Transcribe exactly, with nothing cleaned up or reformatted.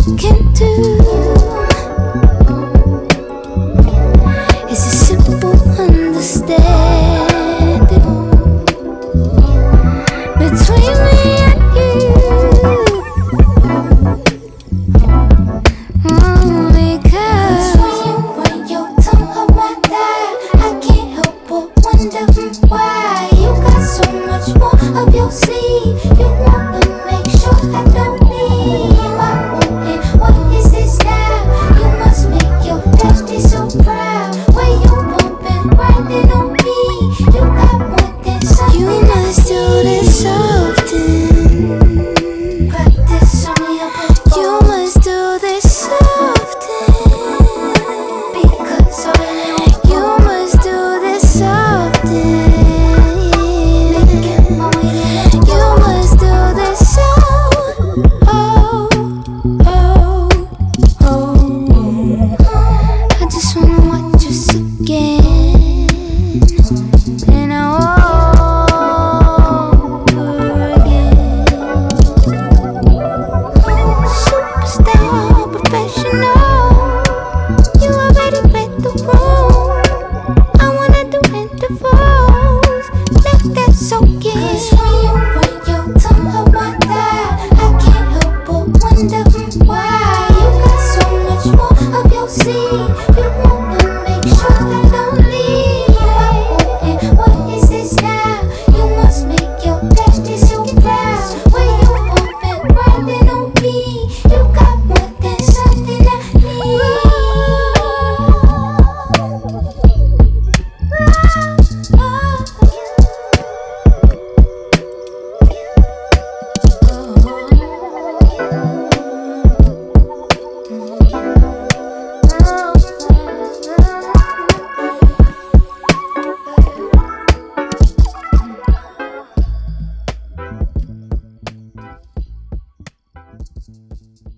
can do is a simple understanding between me and you. Oh, because when you bring your tongue up my thigh, I can't help but wonder why you got so much more up your sleeve. You wanna make sure I don't leave. I want it. What is this now? You must make your daddy so proud. Where you bumping, grinding on me. You got more than something. You must do this often. Practice on me up before. You must do this often. Because I really you must do this often. Making my way to you must do this so. Oh, oh, oh. I just wanna watch us again, and over again. Superstar, professional, you already read the room. I wanna do intervals, let that soak in. 'Cause when you bring your tongue up my thigh, I can't help but wonder why you got so much more up your sleeve. You wanna make sure I don't leave. I want it. What is this now? You must make your daddy so proud. Where you bumping, grinding on me. You got more than something I need. Oh,